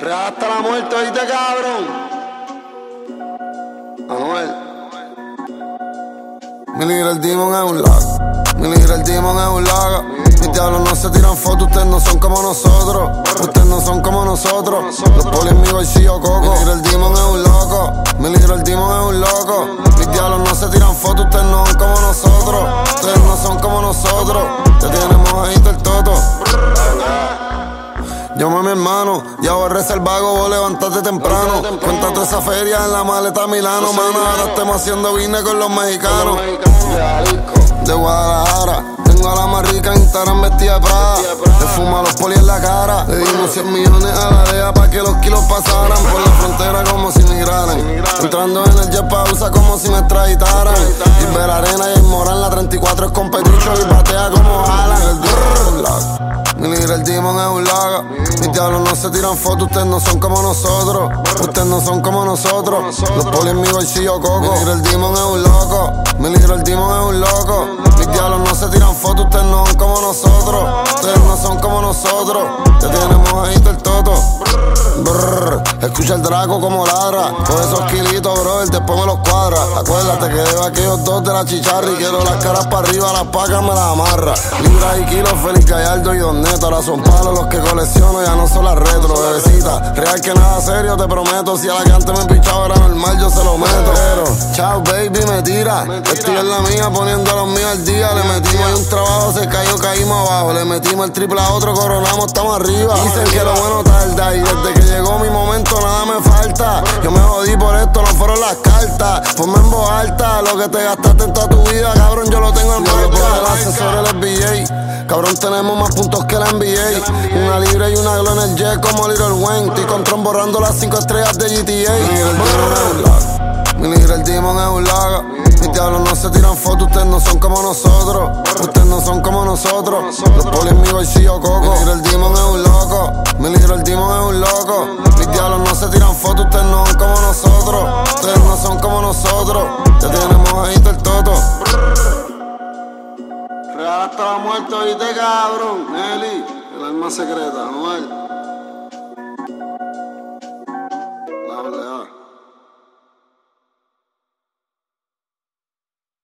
Real hasta la muerte, ¿oíste, cabrón? Anuel. Mi ligra el demon es un lago. Mi ligra el demon es un lago. Mis diablos no se tiran fotos, ustedes no son como nosotros. Ustedes no son como nosotros. Los polis en mi bolsillo coco. Mi ligra el demon es un loco. Mi ligra el demon es un loco. Mis diablos no se tiran fotos, ustedes no son como nosotros. Ustedes no son como nosotros. Ya tenemos ahí el toto. Llama a mi hermano, ya borré el vago, vos levántate temprano. Cuéntate esa feria en la maleta Milano, mano. Ahora estamos haciendo business con los mexicanos. De Guadalajara, tengo a la más rica en Instagram vestida de Prada. Le fuma a los polis en la cara. Le dimos 100 millones a la DEA pa' que los kilos pasaran por la frontera como si migraran. Entrando en el jet pausa como si me extraditaran. Y ver arena y el Morán, la 34 es con Petrucho y batea como Alan. Mi ligra el demon es un lago. Mis diablos no se tiran fotos, ustedes no son como nosotros. Ustedes no son como nosotros. Los polis en mi bolsillo coco. Mi ligra el demon es un loco. Mi ligra el demon es un loco. Mis diablos no se tiran fotos, ustedes no son como nosotros. Ustedes no son como nosotros. Ya tenemos ahí el toto. Brrr, escucha el Draco como ladra. Con esos kilitos, brother, después me los cuadra. Acuérdate que debo aquellos dos de la chicharra. Y quiero las caras para arriba, las pacas me las amarra. Libras y kilos, Félix Gallardo y Don Neto. Ahora son palos los que colecciono, ya no son las retro, bebecita. Real que nada serio, te prometo. Si a la que antes me pichaba era normal, yo se lo meto. Pero, chao baby, me tira. Estoy en la mía poniendo a los míos al día. Le metimos en un trabajo, se cayó, caímos abajo. Le metimos el triple a otro, coronamos, estamos arriba. Dicen que lo bueno tarda y desde que llegó mi momento nada me falta. Yo me jodí por esto, no fueron las cartas. Ponme en voz alta, lo que te gastaste en toda tu vida, cabrón, yo lo tengo en marca. El asesor el FBA, cabrón, tenemos más puntos que la NBA. Una libre y una glow en el jet como Little Wayne. Estoy con Tron borrando las 5 estrellas de GTA. Mi ligra el demon es un lago. Mis diablos no se tiran fotos, ustedes no son como nosotros. Ustedes no son como nosotros. Los polis en mi bolsillo coco. Mi ligra el demon es un loco. Mi ligra el demon es un loco. Mis diablos no se tiran fotos, ustedes no son como nosotros. Ustedes no son como nosotros. Ya tenemos ahí el toto. Real hasta la muerte, ¿oíste, cabrón? Nelly, el alma secreta, Anuel.